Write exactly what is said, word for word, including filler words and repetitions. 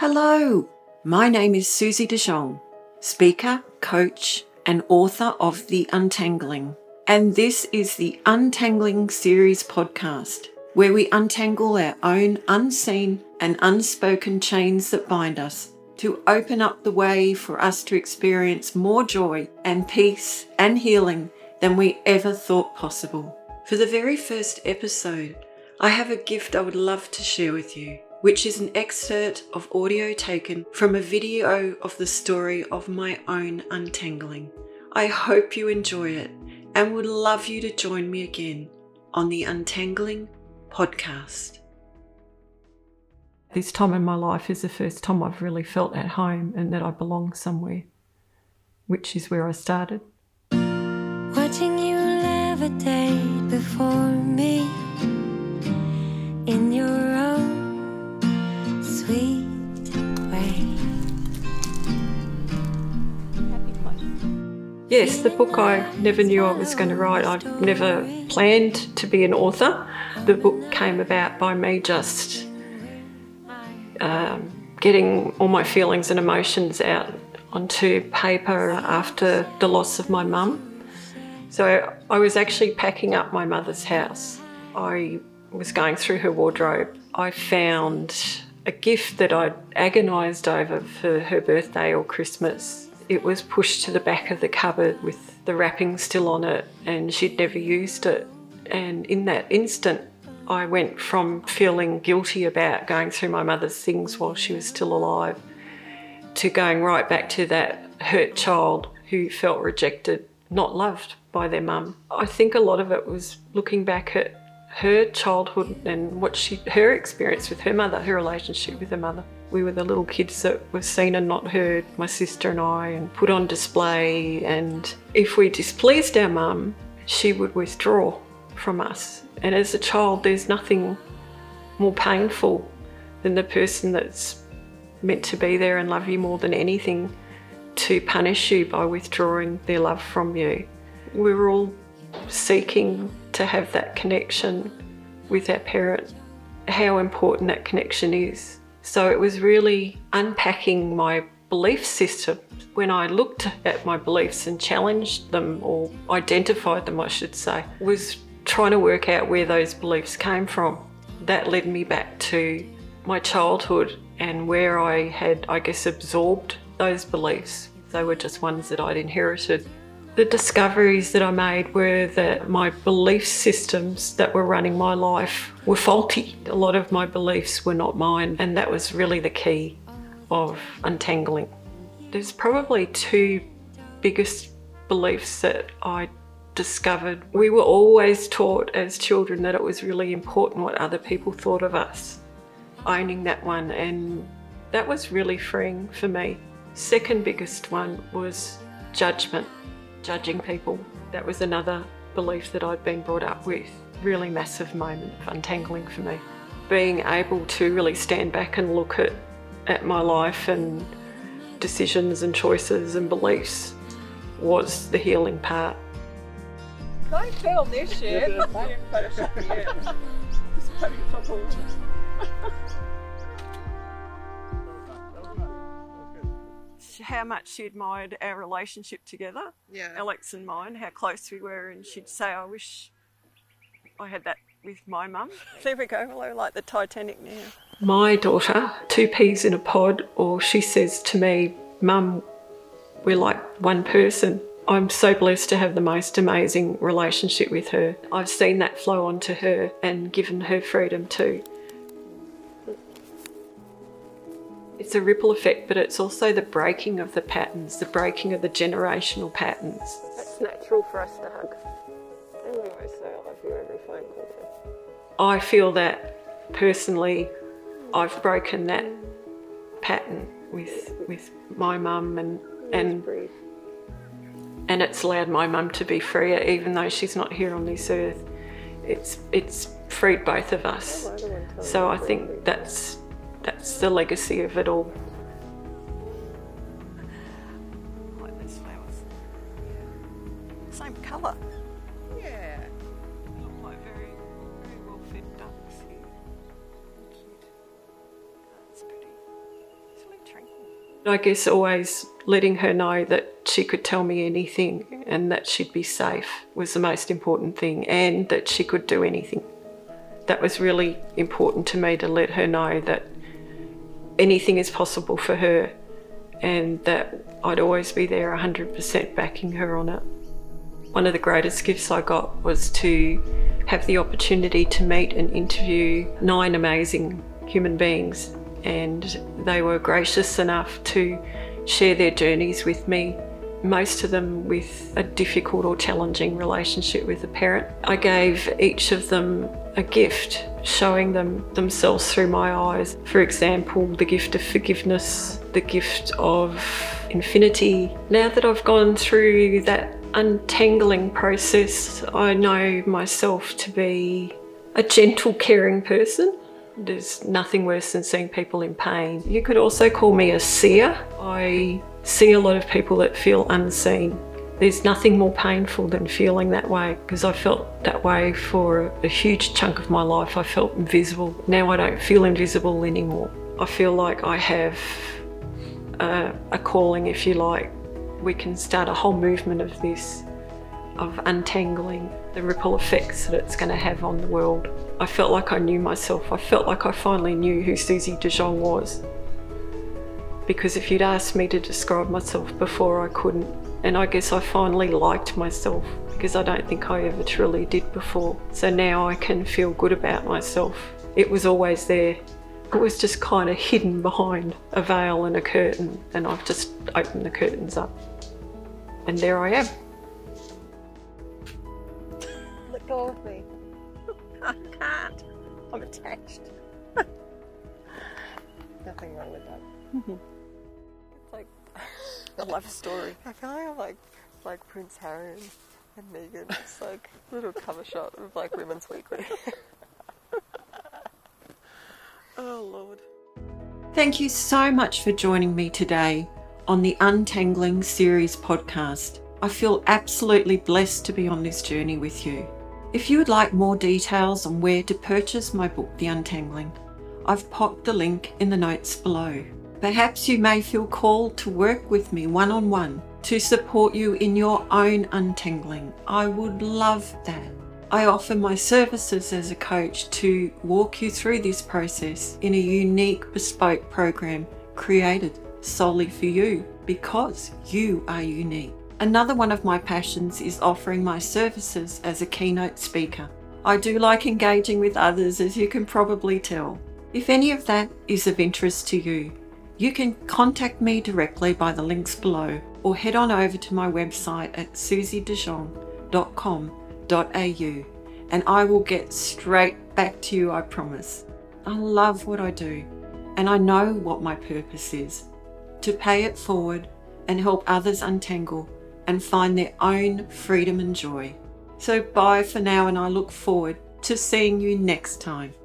Hello, my name is Susie De Jong, speaker, coach, and author of The Untangling. And this is the Untangling Series podcast, where we untangle our own unseen and unspoken chains that bind us to open up the way for us to experience more joy and peace and healing than we ever thought possible. For the very first episode, I have a gift I would love to share with you, which is an excerpt of audio taken from a video of the story of my own untangling. I hope you enjoy it and would love you to join me again on the Untangling podcast. This time in my life is the first time I've really felt at home and that I belong somewhere, which is where I started. Watching you levitate before me in your own sweet way. Yes, the book I never knew I was going to write. I never planned to be an author. The book came about by me just um, getting all my feelings and emotions out onto paper after the loss of my mum. So I was actually packing up my mother's house. I was going through her wardrobe. I found a gift that I'd agonised over for her birthday or Christmas. It was pushed to the back of the cupboard with the wrapping still on it, and she'd never used it. And in that instant, I went from feeling guilty about going through my mother's things while she was still alive to going right back to that hurt child who felt rejected, not loved by their mum. I think a lot of it was looking back at her childhood and what she, her experience with her mother, her relationship with her mother. We were the little kids that were seen and not heard, my sister and I, and put on display. And if we displeased our mum, she would withdraw from us. And as a child, there's nothing more painful than the person that's meant to be there and love you more than anything to punish you by withdrawing their love from you. We were all seeking to have that connection with our parent, how important that connection is. So it was really unpacking my belief system. When I looked at my beliefs and challenged them, or identified them I should say, was trying to work out where those beliefs came from. That led me back to my childhood and where I had, I guess, absorbed those beliefs. They were just ones that I'd inherited. The discoveries that I made were that my belief systems that were running my life were faulty. A lot of my beliefs were not mine, and that was really the key of untangling. There's probably two biggest beliefs that I discovered. We were always taught as children that it was really important what other people thought of us. Owning that one, and that was really freeing for me. Second biggest one was judgment. Judging people. That was another belief that I'd been brought up with. Really massive moment of untangling for me. Being able to really stand back and look at, at my life and decisions and choices and beliefs was the healing part. Don't film this shit. How much she admired our relationship together, Yeah. Alex and mine, how close we were, and she'd say, I wish I had that with my mum. There we go, hello, like the Titanic now. My daughter, two peas in a pod, or she says to me, Mum, we're like one person. I'm so blessed to have the most amazing relationship with her. I've seen that flow onto her and given her freedom too. It's a ripple effect, but it's also the breaking of the patterns, the breaking of the generational patterns. It's natural for us to hug. Anyway, so I love you every phone call. I feel that personally, I've broken that pattern with with my mum, and and and it's allowed my mum to be freer, even though she's not here on this earth. It's it's freed both of us. So I think that's. That's the legacy of it all. I like those flowers. Yeah. Same colour. Yeah. They look like very, very well fed ducks here. Cute. That's pretty. I guess always letting her know that she could tell me anything and that she'd be safe was the most important thing, and that she could do anything. That was really important to me, to let her know that anything is possible for her and that I'd always be there one hundred percent backing her on it. One of the greatest gifts I got was to have the opportunity to meet and interview nine amazing human beings, and they were gracious enough to share their journeys with me, most of them with a difficult or challenging relationship with a parent. I gave each of them a gift, showing them themselves through my eyes. For example, the gift of forgiveness, the gift of infinity. Now that I've gone through that untangling process, I know myself to be a gentle, caring person. There's nothing worse than seeing people in pain. You could also call me a seer. I see a lot of people that feel unseen. There's nothing more painful than feeling that way, because I felt that way for a huge chunk of my life. I felt invisible. Now I don't feel invisible anymore. I feel like I have a, a calling, if you like. We can start a whole movement of this, of untangling the ripple effects that it's going to have on the world. I felt like I knew myself. I felt like I finally knew who Susie de Jong was. Because if you'd asked me to describe myself before, I couldn't. And I guess I finally liked myself, because I don't think I ever truly did before. So now I can feel good about myself. It was always there. It was just kind of hidden behind a veil and a curtain, and I've just opened the curtains up. And there I am. Let go of me. I can't. I'm attached. Nothing wrong with that. It's like a love story. I feel like I'm like like Prince Harry and, and Meghan. It's like a little cover shot of like Women's Weekly. Oh Lord. Thank you so much for joining me today on the Untangling Series podcast. I feel absolutely blessed to be on this journey with you. If you would like more details on where to purchase my book, The Untangling, I've popped the link in the notes below. Perhaps you may feel called to work with me one-on-one to support you in your own untangling. I would love that. I offer my services as a coach to walk you through this process in a unique, bespoke program created solely for you, because you are unique. Another one of my passions is offering my services as a keynote speaker. I do like engaging with others, as you can probably tell. If any of that is of interest to you, you can contact me directly by the links below, or head on over to my website at susie de jong dot com dot a u, and I will get straight back to you, I promise. I love what I do, and I know what my purpose is: to pay it forward and help others untangle and find their own freedom and joy. So bye for now, and I look forward to seeing you next time.